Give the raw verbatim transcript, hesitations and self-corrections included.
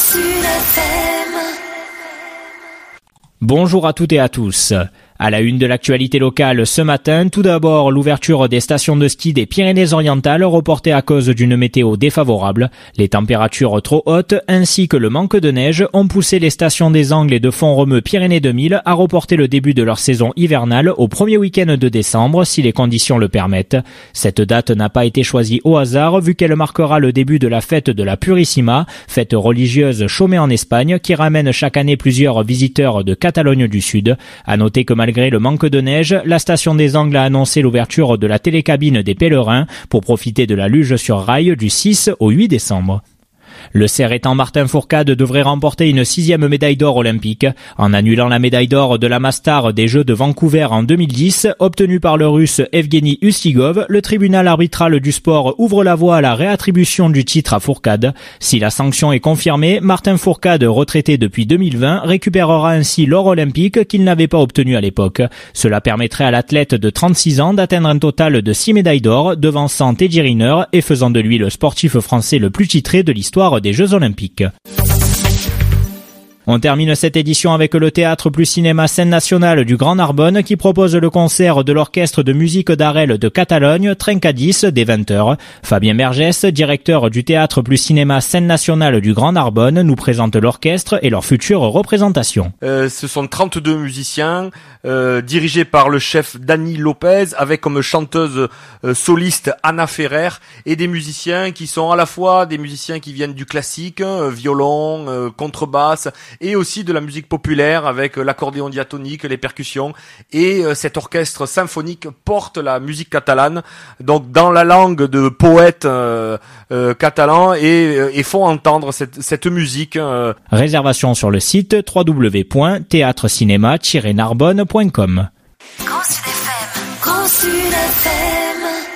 Sud F M. Bonjour à toutes et à tous. À la une de l'actualité locale ce matin, tout d'abord l'ouverture des stations de ski des Pyrénées-Orientales reportée à cause d'une météo défavorable. Les températures trop hautes ainsi que le manque de neige ont poussé les stations des Angles et de Font-Romeu Pyrénées deux mille à reporter le début de leur saison hivernale au premier week-end de décembre si les conditions le permettent. Cette date n'a pas été choisie au hasard vu qu'elle marquera le début de la fête de la Purissima, fête religieuse chômée en Espagne qui ramène chaque année plusieurs visiteurs de Catalogne du Sud. À noter que malgré le manque de neige, la station des Angles a annoncé l'ouverture de la télécabine des pèlerins pour profiter de la luge sur rail du six au huit décembre. Le Cerrétan Martin Fourcade devrait remporter une sixième médaille d'or olympique. En annulant la médaille d'or de la Mastar des Jeux de Vancouver en deux mille dix, obtenue par le Russe Evgeny Ustigov, le tribunal arbitral du sport ouvre la voie à la réattribution du titre à Fourcade. Si la sanction est confirmée, Martin Fourcade, retraité depuis deux mille vingt, récupérera ainsi l'or olympique qu'il n'avait pas obtenu à l'époque. Cela permettrait à l'athlète de trente-six ans d'atteindre un total de six médailles d'or, devançant Teddy Riner et faisant de lui le sportif français le plus titré de l'histoire des Jeux Olympiques. On termine cette édition avec le Théâtre plus Cinéma Scène Nationale du Grand Narbonne qui propose le concert de l'Orchestre de musique d'Arel de Catalogne, Trencadis, dès vingt heures. Fabien Bergès, directeur du Théâtre plus Cinéma Scène Nationale du Grand Narbonne, nous présente l'orchestre et leur future représentation. Euh, ce sont trente-deux musiciens, euh, dirigés par le chef Dany Lopez, avec comme chanteuse euh, soliste Anna Ferrer, et des musiciens qui sont à la fois des musiciens qui viennent du classique, euh, violon, euh, contrebasse, et aussi de la musique populaire avec l'accordéon diatonique, les percussions, et euh, cet orchestre symphonique porte la musique catalane, donc dans la langue de poètes euh, euh, catalans, et, euh, et font entendre cette, cette musique. Euh. Réservation sur le site w w w point théâtre cinéma tiret narbonne point com. Grand Sud F M. Grand Sud F M.